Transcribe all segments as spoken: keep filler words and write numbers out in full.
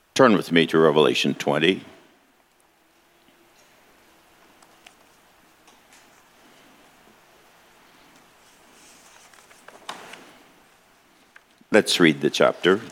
Turn with me to Revelation twenty. Let's read the chapter.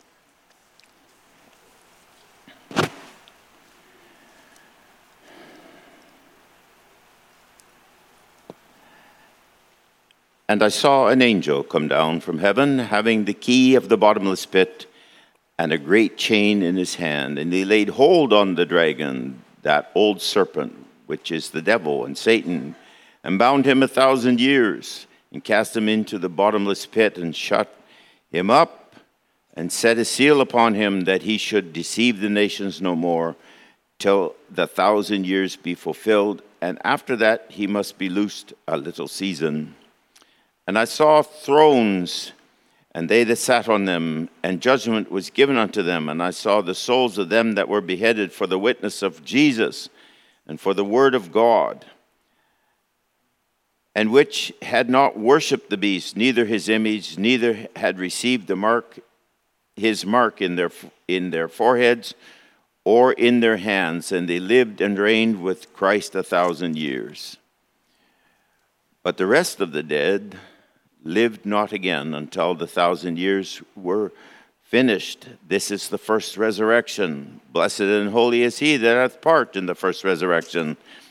And I saw an angel come down from heaven, having the key of the bottomless pit and a great chain in his hand. And he laid hold on the dragon, that old serpent, which is the devil and Satan, and bound him a thousand years, and cast him into the bottomless pit, and shut him up, and set a seal upon him, that he should deceive the nations no more, till the thousand years be fulfilled. And after that he must be loosed a little season. And I saw thrones, and they that sat on them, and judgment was given unto them. And I saw the souls of them that were beheaded for the witness of Jesus, and for the word of God, and which had not worshipped the beast, neither his image, neither had received the mark, his mark in their in their foreheads or in their hands, and they lived and reigned with Christ a thousand years. But the rest of the dead lived not again until the thousand years were finished. This is the first resurrection. Blessed and holy is he that hath part in the first resurrection.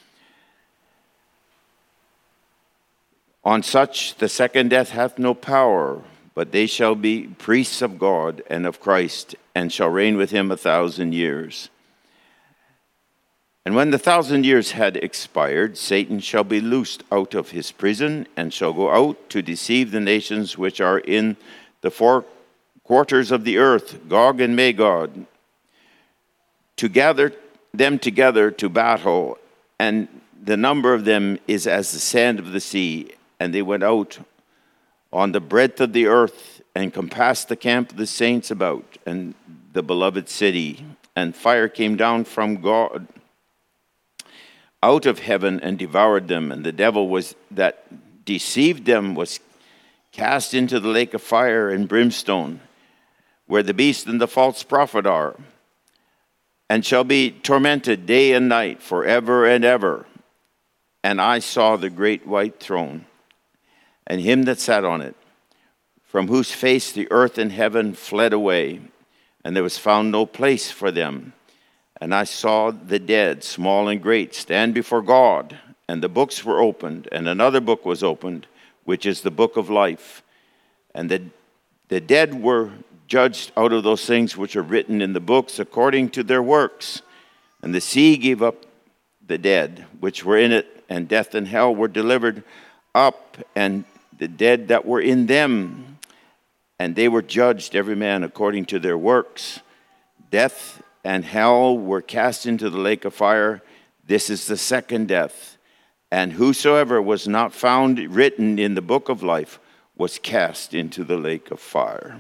On such the second death hath no power, but they shall be priests of God and of Christ, and shall reign with him a thousand years. And when the thousand years had expired, Satan shall be loosed out of his prison, and shall go out to deceive the nations which are in the four quarters of the earth, Gog and Magog, to gather them together to battle. And the number of them is as the sand of the sea. And they went out on the breadth of the earth, and compassed the camp of the saints about, and the beloved city. And fire came down from God out of heaven and devoured them. And the devil was that deceived them was cast into the lake of fire and brimstone, where the beast and the false prophet are, and shall be tormented day and night forever and ever. And I saw the great white throne, and him that sat on it, from whose face the earth and heaven fled away, and there was found no place for them. And I saw the dead, small and great, stand before God, and the books were opened, and another book was opened, which is the book of life. And the, the dead were judged out of those things which are written in the books according to their works. And the sea gave up the dead which were in it, and death and hell were delivered up, and the dead that were in them, and they were judged every man according to their works. Death and hell were cast into the lake of fire. This is the second death. And whosoever was not found written in the book of life was cast into the lake of fire.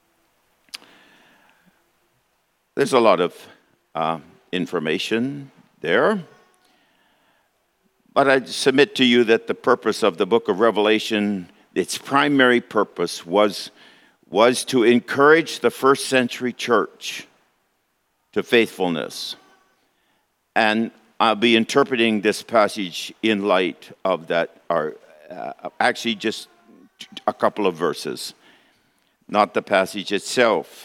There's a lot of uh, information there. But I submit to you that the purpose of the book of Revelation, its primary purpose was, was to encourage the first century church to faithfulness. And I'll be interpreting this passage in light of that, or uh, actually just a couple of verses, not the passage itself.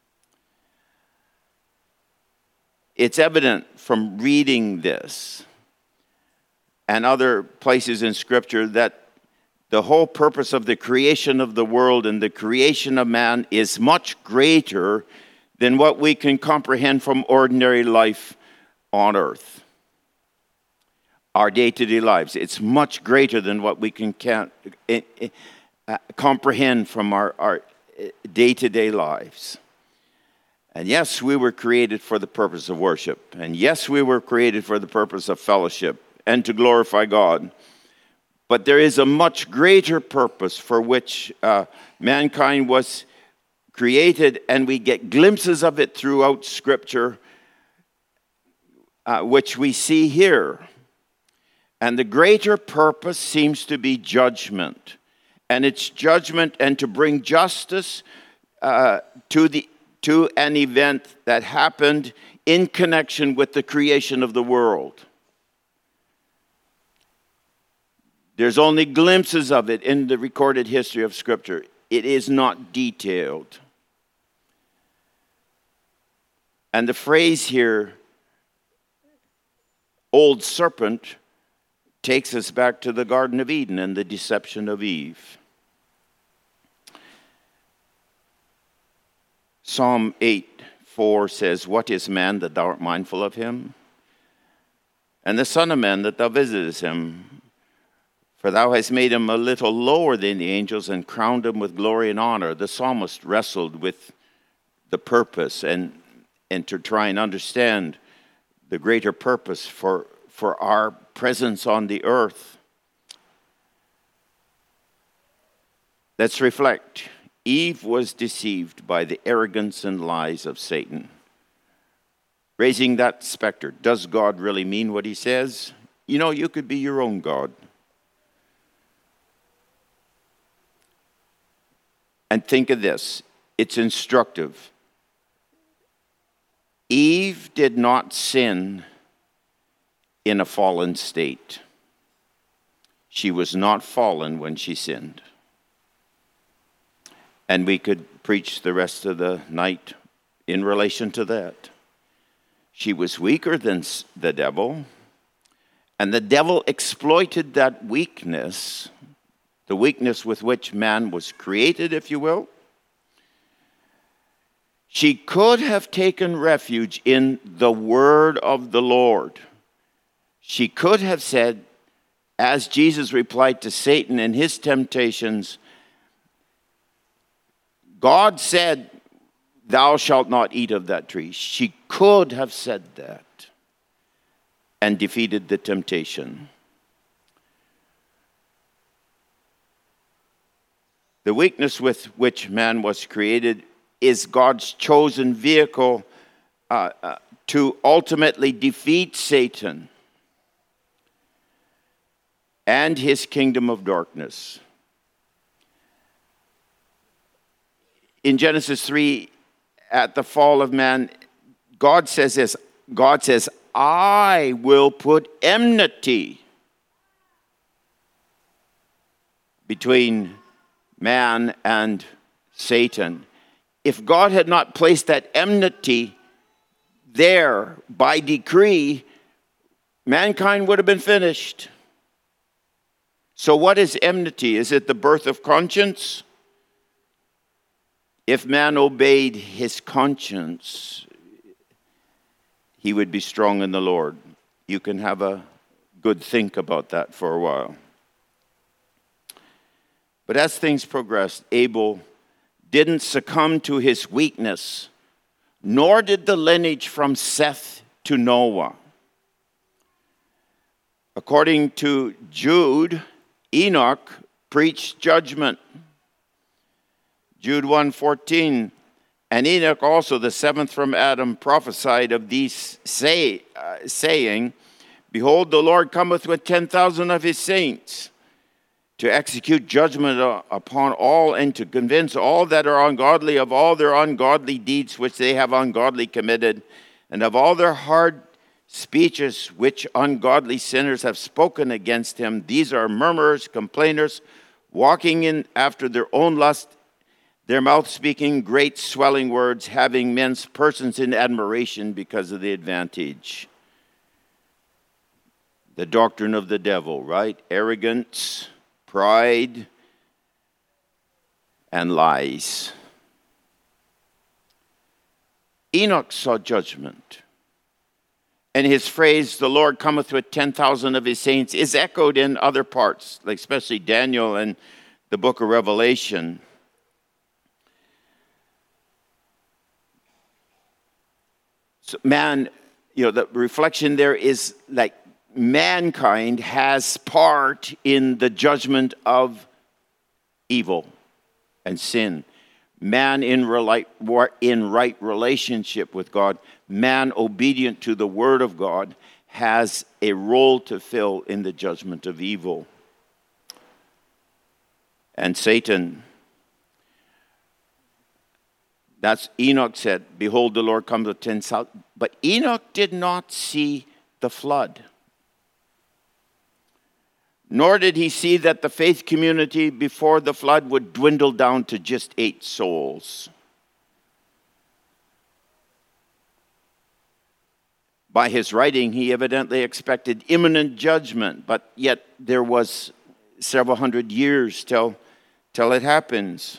It's evident from reading this and other places in Scripture that the whole purpose of the creation of the world and the creation of man is much greater than what we can comprehend from ordinary life on earth. Our day-to-day lives. It's much greater than what we can can't, uh, comprehend from our, our day-to-day lives. And yes, we were created for the purpose of worship. And yes, we were created for the purpose of fellowship and to glorify God. But there is a much greater purpose for which uh, mankind was created, and we get glimpses of it throughout Scripture, uh, which we see here. And the greater purpose seems to be judgment. And it's judgment and to bring justice uh, to the to an event that happened in connection with the creation of the world. There's only glimpses of it in the recorded history of Scripture. It is not detailed. And the phrase here, old serpent, takes us back to the Garden of Eden and the deception of Eve. Psalm eight four says, "What is man that thou art mindful of him? And the son of man that thou visitest him? For thou hast made him a little lower than the angels and crowned him with glory and honor." The psalmist wrestled with the purpose and, and to try and understand the greater purpose for, for our presence on the earth. Let's reflect. Eve was deceived by the arrogance and lies of Satan, raising that specter. Does God really mean what he says? You know, you could be your own God. And think of this. It's instructive. Eve did not sin in a fallen state. She was not fallen when she sinned. And we could preach the rest of the night in relation to that. She was weaker than the devil, and the devil exploited that weakness, the weakness with which man was created, if you will. She could have taken refuge in the word of the Lord. She could have said, as Jesus replied to Satan in his temptations, God said, "Thou shalt not eat of that tree." She could have said that and defeated the temptation. The weakness with which man was created is God's chosen vehicle uh, uh, to ultimately defeat Satan and his kingdom of darkness. In Genesis three, at the fall of man, God says this, God says, "I will put enmity between man and Satan." If God had not placed that enmity there by decree, mankind would have been finished. So what is enmity? Is it the birth of conscience? If man obeyed his conscience, he would be strong in the Lord. You can have a good think about that for a while. But as things progressed, Abel didn't succumb to his weakness, nor did the lineage from Seth to Noah. According to Jude, Enoch preached judgment. Jude one fourteen, "And Enoch also, the seventh from Adam, prophesied of these, say, uh, saying, Behold, the Lord cometh with ten thousand of his saints, to execute judgment upon all, and to convince all that are ungodly of all their ungodly deeds which they have ungodly committed, and of all their hard speeches which ungodly sinners have spoken against him. These are murmurers, complainers, walking in after their own lust, their mouth speaking great swelling words, having men's persons in admiration because of the advantage." The doctrine of the devil, right? Arrogance, pride, and lies. Enoch saw judgment. And his phrase, "the Lord cometh with ten thousand of his saints," is echoed in other parts, like especially Daniel and the book of Revelation. So man, you know, the reflection there is like mankind has part in the judgment of evil and sin. Man in, rela- in right relationship with God, man obedient to the word of God, has a role to fill in the judgment of evil. And Satan, That's Enoch said, behold, the Lord comes with ten thousand. But Enoch did not see the flood. Nor did he see that the faith community before the flood would dwindle down to just eight souls. By his writing, he evidently expected imminent judgment, but yet there was several hundred years till, till it happens.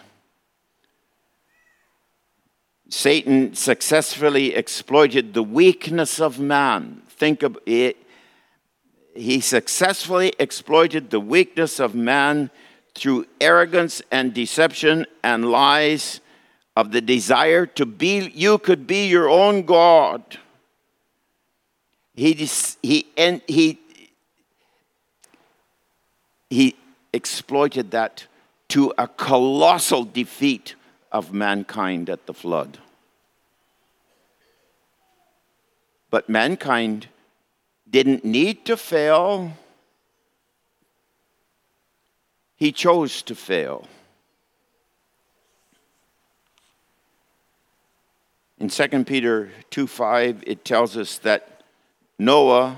Satan successfully exploited the weakness of man. Think of it. He successfully exploited the weakness of man through arrogance and deception and lies of the desire to be, you could be your own God. He, he, and he, he exploited that to a colossal defeat of mankind at the flood. But mankind didn't need to fail. He chose to fail. In Second Peter two five, it tells us that Noah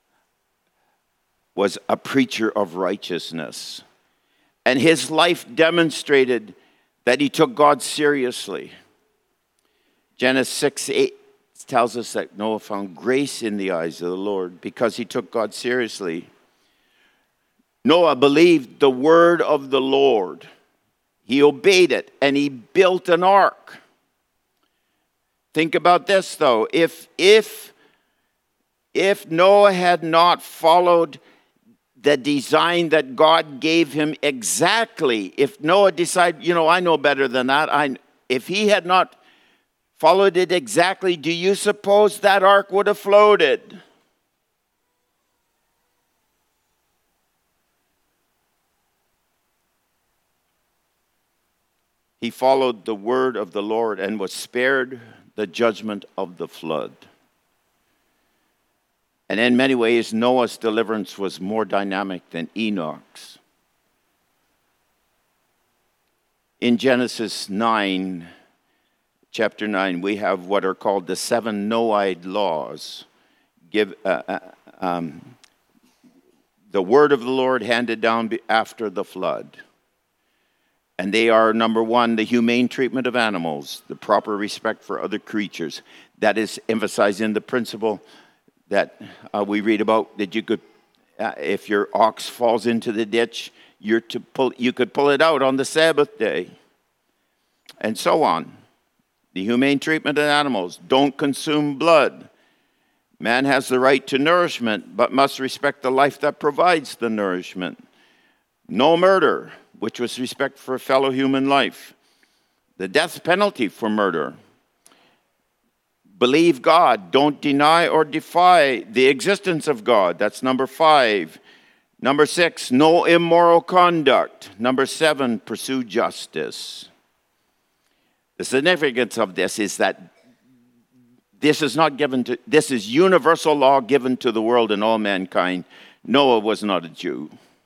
was a preacher of righteousness, and his life demonstrated that he took God seriously. Genesis six eight tells us that Noah found grace in the eyes of the Lord because he took God seriously. Noah believed the word of the Lord. He obeyed it, and he built an ark. Think about this, though. If, if, if Noah had not followed the design that God gave him exactly, if Noah decided, you know, I know better than that, I, if he had not followed it exactly, do you suppose that ark would have floated? He followed the word of the Lord and was spared the judgment of the flood. And in many ways, Noah's deliverance was more dynamic than Enoch's. In Genesis nine, chapter nine, we have what are called the seven Noahide laws. Give uh, uh, um, the word of the Lord handed down after the flood. And they are, number one, the humane treatment of animals, the proper respect for other creatures. That is emphasized in the principle that uh, we read about, that you could, uh, if your ox falls into the ditch, you're to pull, you could pull it out on the Sabbath day, and so on. The humane treatment of animals. Don't consume blood. Man has the right to nourishment, but must respect the life that provides the nourishment. No murder, which was respect for fellow human life. The death penalty for murder. Believe God. Don't deny or defy the existence of God. That's number five. Number six, no immoral conduct. Number seven, pursue justice. The significance of this is that this is not given to, this is universal law given to the world and all mankind. Noah was not a Jew.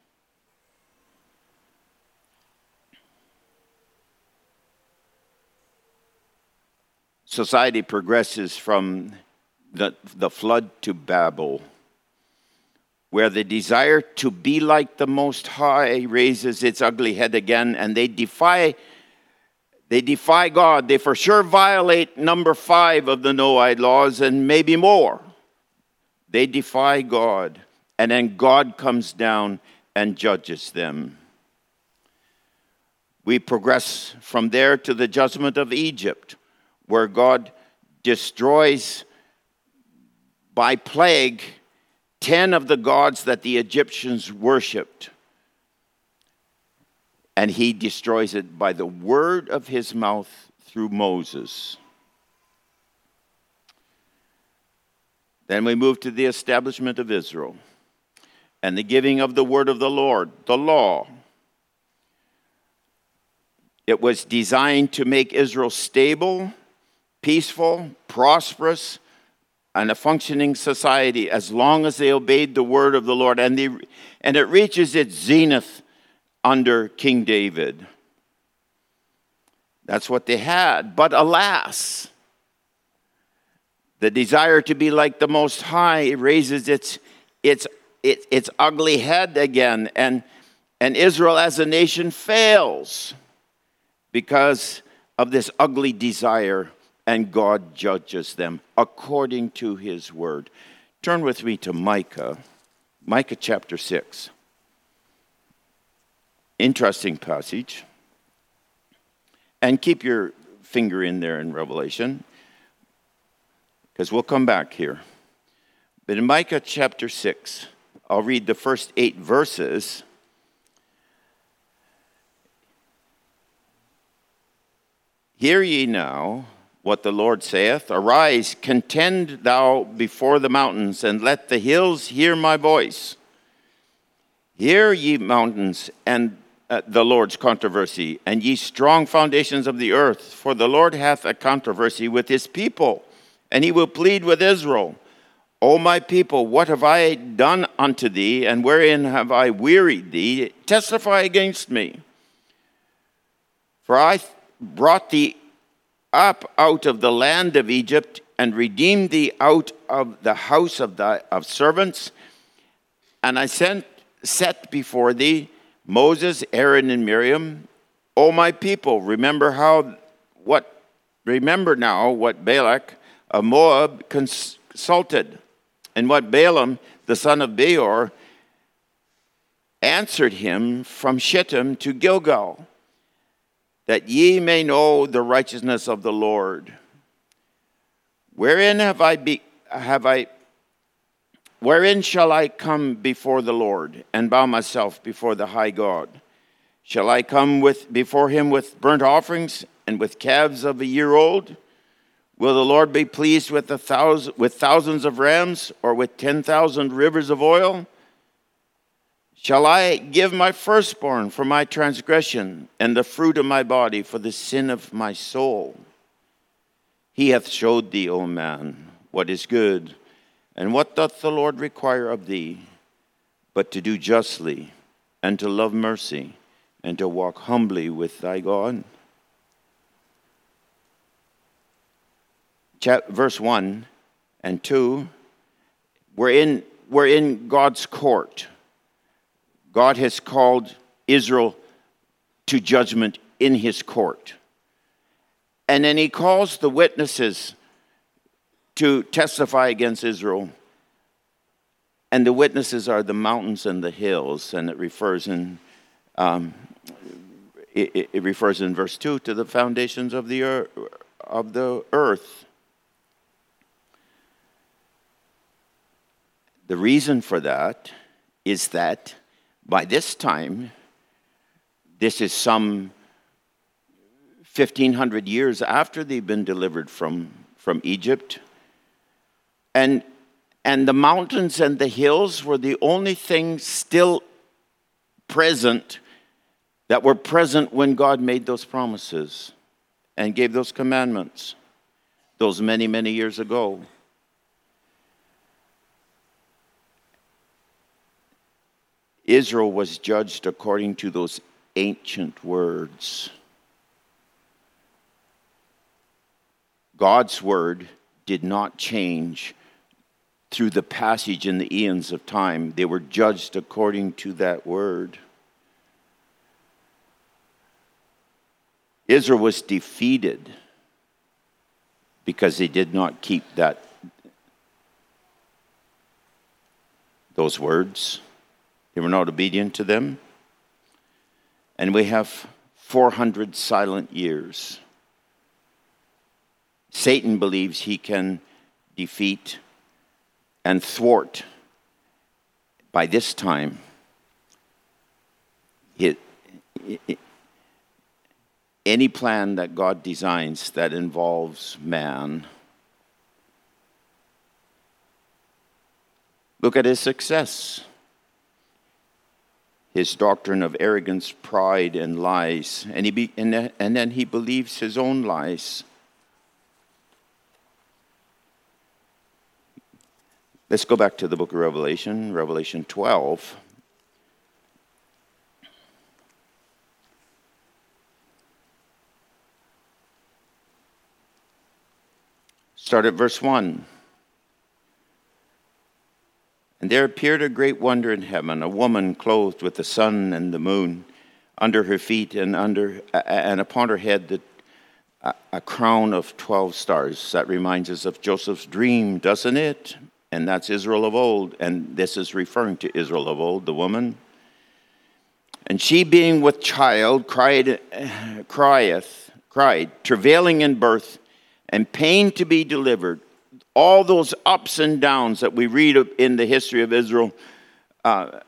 Society progresses from the, the flood to Babel, where the desire to be like the Most High raises its ugly head again, and they defy They defy God. They for sure violate number five of the Noahide laws and maybe more. They defy God. And then God comes down and judges them. We progress from there to the judgment of Egypt, where God destroys by plague ten of the gods that the Egyptians worshipped. And he destroys it by the word of his mouth through Moses. Then we move to the establishment of Israel and the giving of the word of the Lord, the law. It was designed to make Israel stable, peaceful, prosperous, and a functioning society as long as they obeyed the word of the Lord. And, they, and it reaches its zenith under King David. That's what they had. But alas, the desire to be like the Most High raises its its its, its ugly head again, and and Israel as a nation fails because of this ugly desire, and God judges them according to his word. Turn with me to Micah, Micah chapter six. Interesting passage. And keep your finger in there in Revelation, because we'll come back here. But in Micah chapter six, I'll read the first eight verses. Hear ye now what the Lord saith. Arise, contend thou before the mountains, and let the hills hear my voice. Hear ye mountains, and uh, the Lord's controversy, and ye strong foundations of the earth. For the Lord hath a controversy with his people, and he will plead with Israel. O my people, what have I done unto thee, and wherein have I wearied thee? Testify against me. For I brought thee up out of the land of Egypt, and redeemed thee out of the house of thy of servants. And I sent set before thee Moses, Aaron, and Miriam. O my people, remember how what remember now what Balak of Moab consulted, and what Balaam the son of Beor answered him from Shittim to Gilgal, that ye may know the righteousness of the Lord. Wherein have I be, have I wherein shall I come before the Lord, and bow myself before the high God? Shall I come with before him with burnt offerings, and with calves of a year old? Will the Lord be pleased with a thousand with thousands of rams, or with ten thousand rivers of oil? Shall I give my firstborn for my transgression, and the fruit of my body for the sin of my soul? He hath showed thee, O man, what is good, and what doth the Lord require of thee, but to do justly, and to love mercy, and to walk humbly with thy God? Verse one and two, we're in, we're in God's court. God has called Israel to judgment in his court. And then he calls the witnesses to testify against Israel. And the witnesses are the mountains and the hills. And it refers in um, it, it refers in verse two to the foundations of the earth, of the earth. The reason for that is that by this time, this is some fifteen hundred years after they've been delivered from, from Egypt. And, and the mountains and the hills were the only things still present that were present when God made those promises and gave those commandments those many, many years ago. Israel was judged according to those ancient words. God's word did not change through the passage in the eons of time. They were judged according to that word. Israel was defeated because they did not keep that those words. They were not obedient to them. And we have four hundred silent years. Satan believes he can defeat and thwart, by this time, it, it, any plan that God designs that involves man. Look at his success. His doctrine of arrogance, pride, and lies. And, he be, and, and then he believes his own lies. Let's go back to the book of Revelation, Revelation twelve. start at verse one. And there appeared a great wonder in heaven, a woman clothed with the sun and the moon under her feet, and under and upon her head the, a, a crown of twelve stars. That reminds us of Joseph's dream, doesn't it? And that's Israel of old, and this is referring to Israel of old, the woman. And she, being with child, cried, crieth, cried, travailing in birth, and pain to be delivered. All those ups and downs that we read in the history of Israel, uh,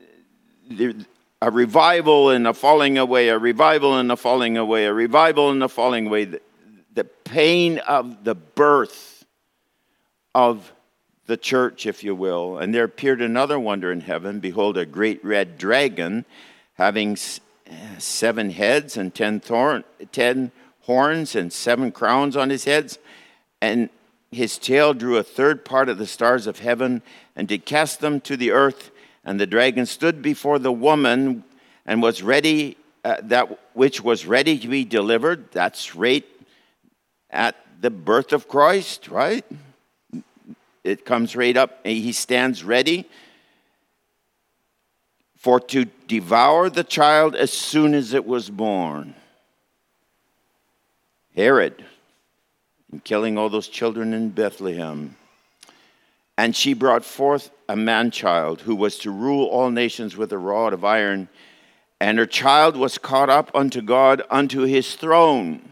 a revival and a falling away, a revival and a falling away, a revival and a falling away. The, the pain of the birth of the church, if you will. And there appeared another wonder in heaven. Behold, a great red dragon, having seven heads and ten, thorn, ten horns and seven crowns on his heads. And his tail drew a third part of the stars of heaven and did cast them to the earth. And the dragon stood before the woman and was ready, uh, that which was ready to be delivered. That's right at the birth of Christ, right? It comes right up. He stands ready for to devour the child as soon as it was born. Herod, and killing all those children in Bethlehem. And she brought forth a man-child who was to rule all nations with a rod of iron. And her child was caught up unto God, unto his throne.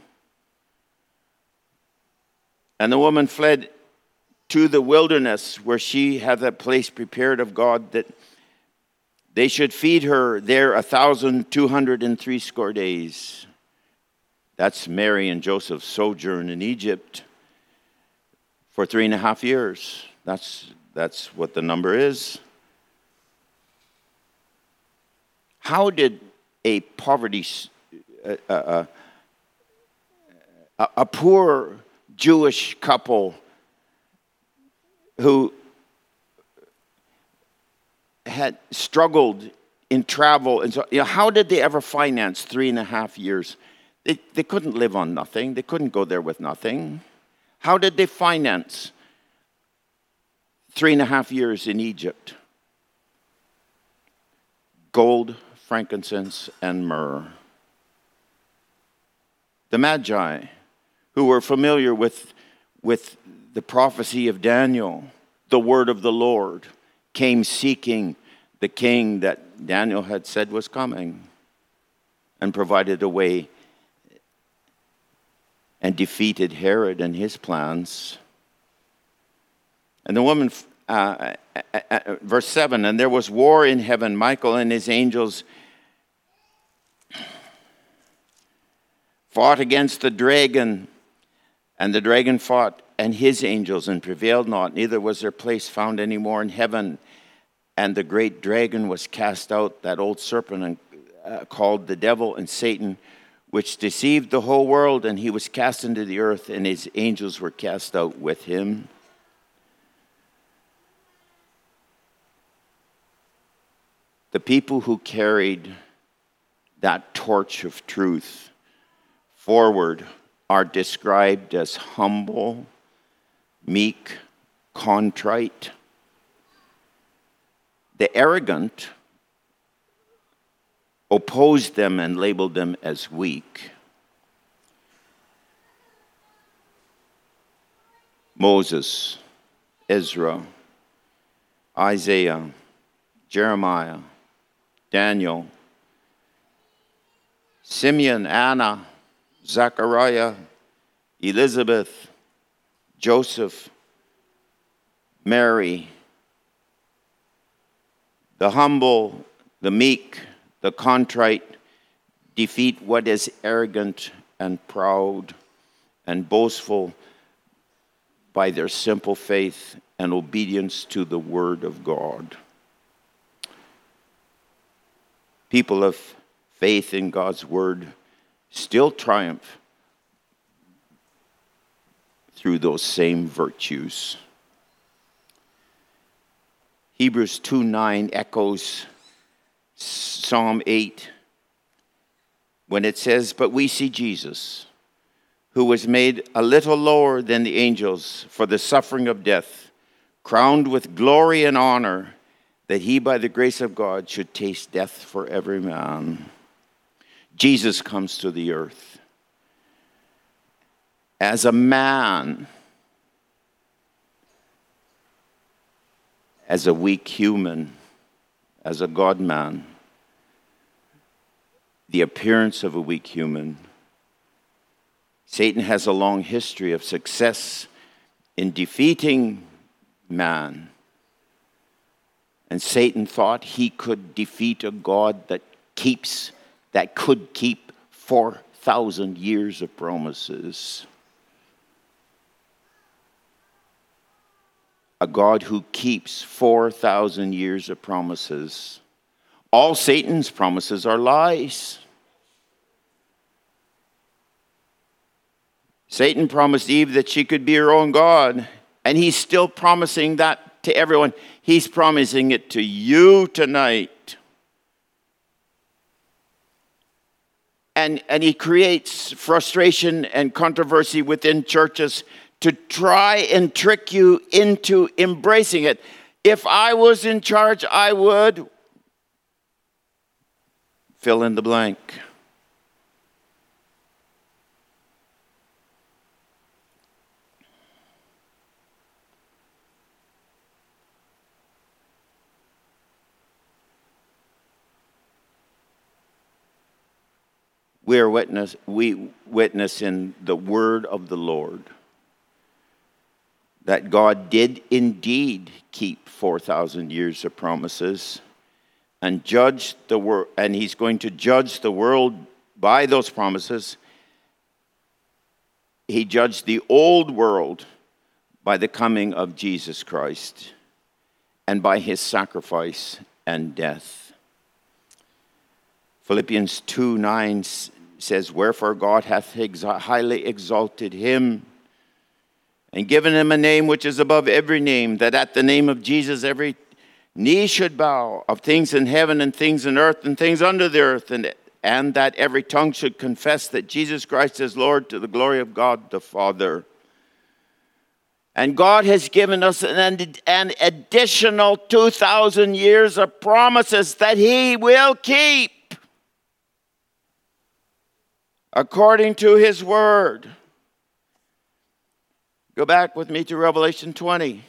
And the woman fled to the wilderness, where she had a place prepared of God, that they should feed her there a thousand two hundred and threescore days. That's Mary and Joseph's sojourn in Egypt for three and a half years. That's, that's what the number is. How did a poverty, a, a, a, a poor Jewish couple who had struggled in travel, and so, you know, how did they ever finance three and a half years? They, they couldn't live on nothing. They couldn't go there with nothing. How did they finance three and a half years in Egypt? Gold, frankincense, and myrrh. The Magi, who were familiar with, with the prophecy of Daniel, the word of the Lord, came seeking the king that Daniel had said was coming, and provided a way and defeated Herod and his plans. And the woman, uh, uh, uh, verse seven, and there was war in heaven. Michael and his angels fought against the dragon, and the dragon fought and his angels and prevailed not. Neither was their place found any more in heaven. And the great dragon was cast out, that old serpent, and uh, called the devil and Satan, which deceived the whole world, and he was cast into the earth, and his angels were cast out with him. The people who carried that torch of truth forward are described as humble, meek, contrite. The arrogant opposed them and labeled them as weak. Moses, Ezra, Isaiah, Jeremiah, Daniel, Simeon, Anna, Zechariah, Elizabeth, Joseph, Mary, the humble, the meek, the contrite defeat what is arrogant and proud and boastful by their simple faith and obedience to the word of God. People of faith in God's word still triumph through those same virtues. Hebrews two nine echoes Psalm eight when it says, "But we see Jesus, who was made a little lower than the angels for the suffering of death, crowned with glory and honor, that he by the grace of God should taste death for every man. Jesus comes to the earth as a man, as a weak human, as a God-man, the appearance of a weak human. Satan has a long history of success in defeating man. And Satan thought he could defeat a God that keeps, that could keep four thousand years of promises. A God who keeps four thousand years of promises. All Satan's promises are lies. Satan promised Eve that she could be her own God, and he's still promising that to everyone. He's promising it to you tonight. And, and he creates frustration and controversy within churches to try and trick you into embracing it. If I was in charge, I would fill in the blank. We are witness, we witness in the word of the Lord that God did indeed keep four thousand years of promises and judge the world, and he's going to judge the world by those promises. He judged the old world by the coming of Jesus Christ and by his sacrifice and death. Philippians two nine says, wherefore God hath exa- highly exalted him and given him a name which is above every name, that at the name of Jesus every knee should bow, of things in heaven and things in earth and things under the earth, and, and that every tongue should confess that Jesus Christ is Lord, to the glory of God the Father. And God has given us an, an additional two thousand years of promises that he will keep according to his word. Go back with me to Revelation twenty.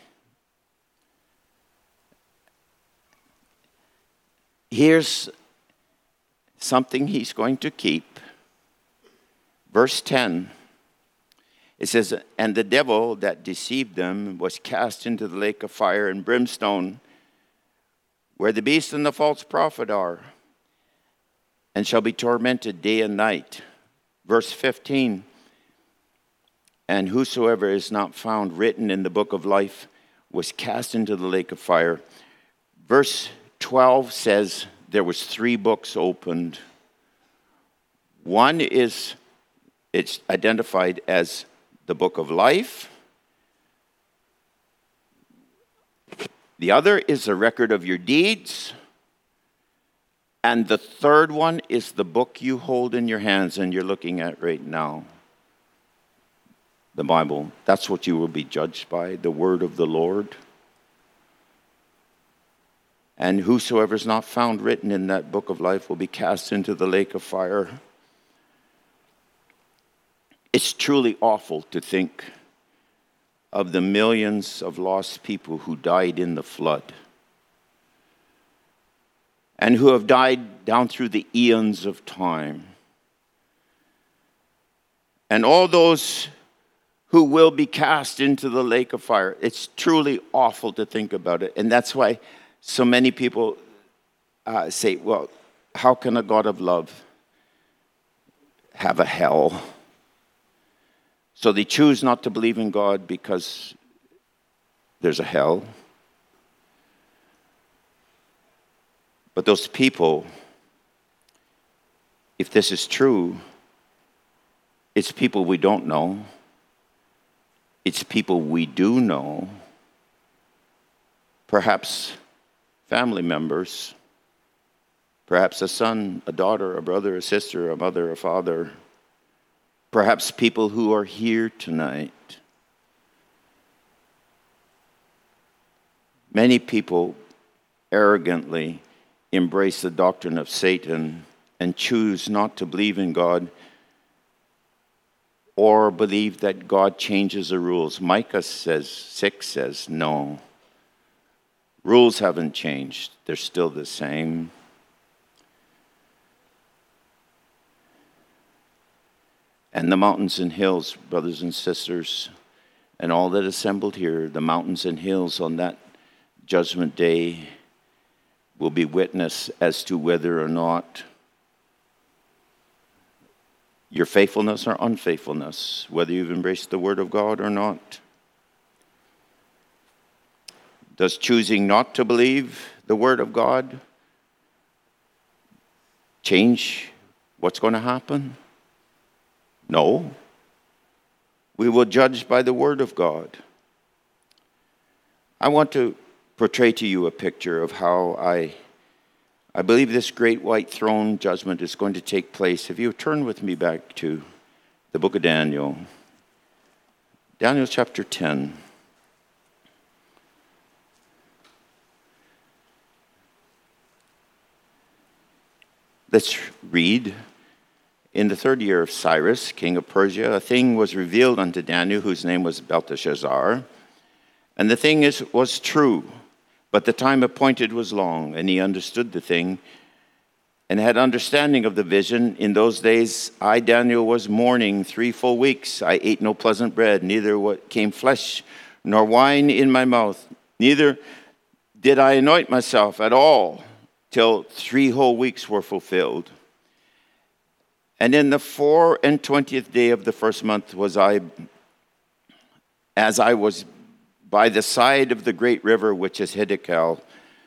Here's something he's going to keep. Verse ten. It says, and the devil that deceived them was cast into the lake of fire and brimstone, where the beast and the false prophet are, and shall be tormented day and night. Verse fifteen, and whosoever is not found written in the book of life was cast into the lake of fire. Verse twelve says there was three books opened. One is, it's identified as the book of life. The other is a record of your deeds. And the third one is the book you hold in your hands and you're looking at right now. The Bible. That's what you will be judged by, the word of the Lord. And whosoever is not found written in that book of life will be cast into the lake of fire. It's truly awful to think of the millions of lost people who died in the flood and who have died down through the eons of time. And all those who will be cast into the lake of fire. It's truly awful to think about it. And that's why so many people uh, say, well, how can a God of love have a hell? So they choose not to believe in God because there's a hell. But those people, if this is true, it's people we don't know. It's people we do know. Perhaps family members. Perhaps a son, a daughter, a brother, a sister, a mother, a father. perhaps people who are here tonight. Many people arrogantly embrace the doctrine of Satan and choose not to believe in God or believe that God changes the rules. Micah says, six says, no. Rules haven't changed. They're still the same. And the mountains and hills, brothers and sisters, and all that assembled here, the mountains and hills on that judgment day will be witness as to whether or not your faithfulness or unfaithfulness, whether you've embraced the Word of God or not. Does choosing not to believe the Word of God change what's going to happen? No. We will judge by the Word of God. I want to portray to you a picture of how I, I believe this great white throne judgment is going to take place. If you turn with me back to the book of Daniel, Daniel chapter ten. Let's read. In the third year of Cyrus, king of Persia, a thing was revealed unto Daniel, whose name was Belteshazzar. And the thing is, was true, but the time appointed was long, and he understood the thing, and had understanding of the vision. In those days, I, Daniel, was mourning three full weeks. I ate no pleasant bread, neither what came flesh nor wine in my mouth. Neither did I anoint myself at all, till three whole weeks were fulfilled. And in the four and twentieth day of the first month was I, as I was by the side of the great river, which is Hiddekel.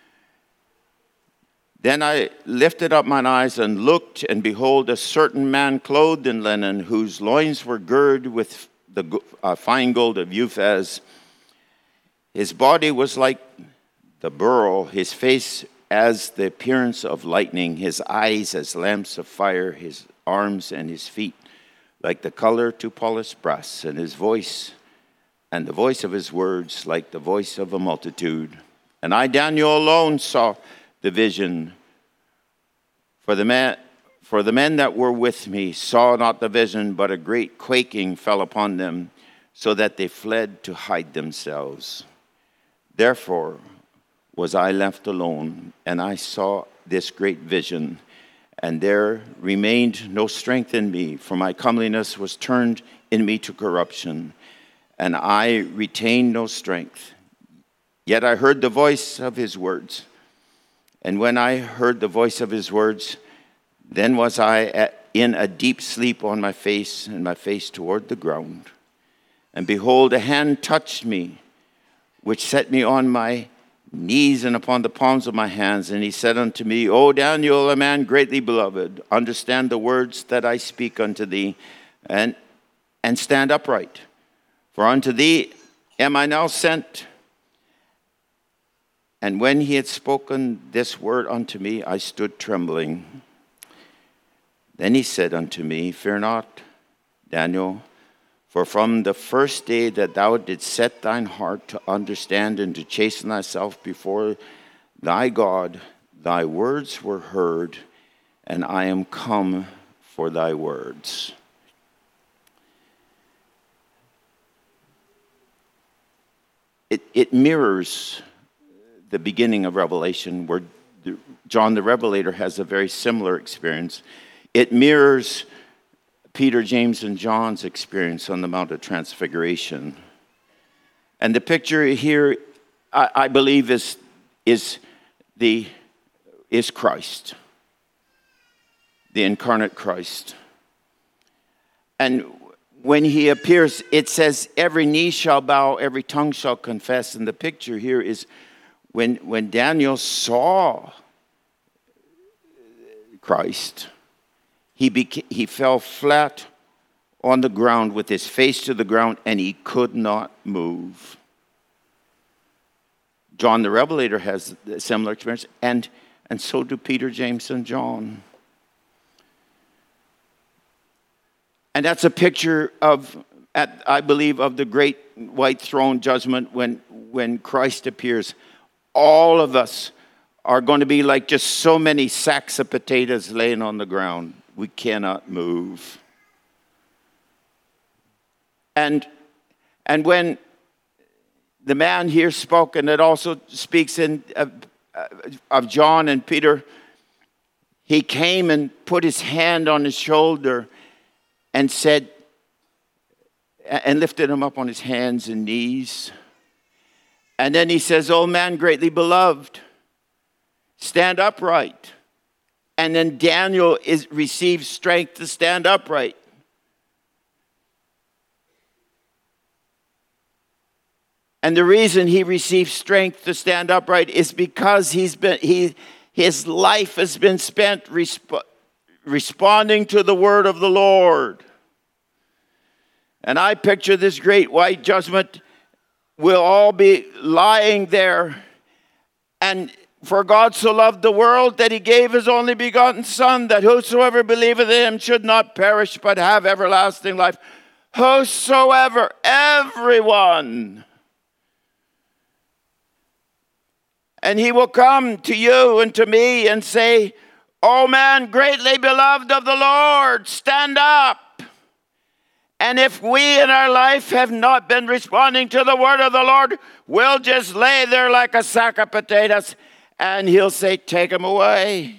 Then I lifted up mine eyes and looked, and behold, a certain man clothed in linen, whose loins were girded with the uh, fine gold of Uphaz. His body was like the beryl, his face as the appearance of lightning, his eyes as lamps of fire, his arms and his feet like the color to polished brass, and his voice and the voice of his words like the voice of a multitude. And I, Daniel, alone saw the vision. For the man, for the men that were with me saw not the vision, but a great quaking fell upon them, so that they fled to hide themselves. Therefore was I left alone, and I saw this great vision. And there remained no strength in me, for my comeliness was turned in me to corruption, and I retained no strength. Yet I heard the voice of his words. And when I heard the voice of his words, then was I at, in a deep sleep on my face, and my face toward the ground. And behold, a hand touched me, which set me on my knees and upon the palms of my hands. And he said unto me, O Daniel, a man greatly beloved, understand the words that I speak unto thee, and, and stand upright. For unto thee am I now sent. And when he had spoken this word unto me, I stood trembling. Then he said unto me, Fear not, Daniel, for from the first day that thou didst set thine heart to understand and to chasten thyself before thy God, thy words were heard, and I am come for thy words. It, it mirrors the beginning of Revelation, where John the Revelator has a very similar experience. It mirrors Peter, James, and John's experience on the Mount of Transfiguration. And the picture here, I, I believe, is, is, the, is Christ, the incarnate Christ. And when he appears, it says, every knee shall bow, every tongue shall confess. And the picture here is when, when Daniel saw Christ, He, beca- he fell flat on the ground with his face to the ground, and he could not move. John the Revelator has a similar experience, and, and so do Peter, James, and John. And that's a picture of, at, I believe, of the great white throne judgment when, when Christ appears. All of us are going to be like just so many sacks of potatoes laying on the ground. We cannot move. And, and when the man here spoke, and it also speaks in of, of John and Peter, he came and put his hand on his shoulder and said, and lifted him up on his hands and knees. And then he says, "O man greatly beloved, stand upright." And then Daniel is receives strength to stand upright. And the reason he received strength to stand upright is because he's been he his life has been spent resp- responding to the word of the Lord. And I picture this great white judgment. We'll all be lying there. And for God so loved the world that he gave his only begotten Son, that whosoever believeth in him should not perish but have everlasting life. Whosoever, everyone. And he will come to you and to me and say, "O man greatly beloved of the Lord, stand up." And if we in our life have not been responding to the word of the Lord, we'll just lay there like a sack of potatoes, and he'll say, "Take them away."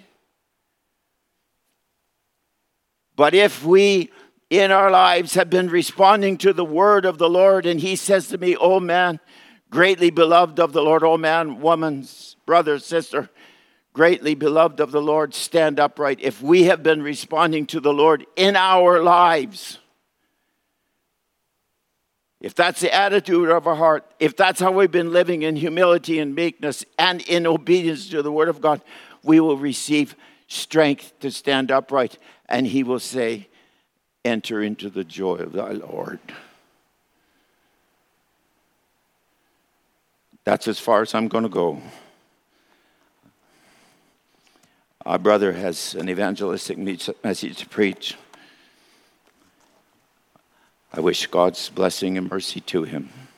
But if we in our lives have been responding to the word of the Lord, and he says to me, "O man, greatly beloved of the Lord," "O man, woman, brother, sister, greatly beloved of the Lord, stand upright." If we have been responding to the Lord in our lives, if that's the attitude of our heart, if that's how we've been living in humility and meekness and in obedience to the word of God, we will receive strength to stand upright. And he will say, "Enter into the joy of thy Lord." That's as far as I'm going to go. Our brother has an evangelistic message to preach. I wish God's blessing and mercy to him.